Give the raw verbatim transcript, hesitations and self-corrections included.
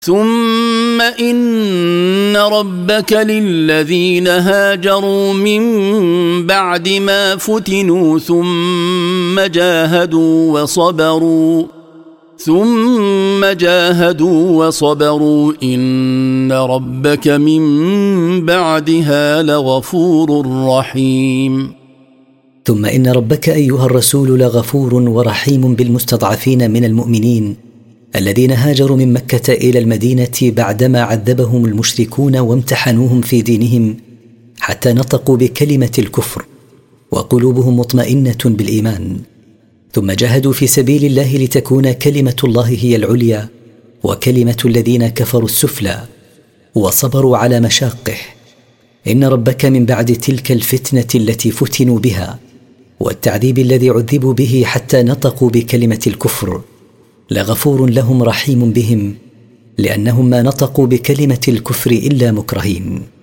ثم إن ربك للذين هاجروا من بعد ما فتنوا ثم جاهدوا وصبروا ثم جاهدوا وصبروا إن ربك من بعدها لغفور رحيم. ثم إن ربك أيها الرسول لغفور ورحيم بالمستضعفين من المؤمنين الذين هاجروا من مكة إلى المدينة بعدما عذبهم المشركون وامتحنوهم في دينهم حتى نطقوا بكلمة الكفر وقلوبهم مطمئنة بالإيمان، ثم جاهدوا في سبيل الله لتكون كلمة الله هي العليا وكلمة الذين كفروا السفلى، وصبروا على مشاقه. إن ربك من بعد تلك الفتنة التي فتنوا بها والتعذيب الذي عذبوا به حتى نطقوا بكلمة الكفر لغفور لهم رحيم بهم، لأنهم ما نطقوا بكلمة الكفر إلا مكرهين.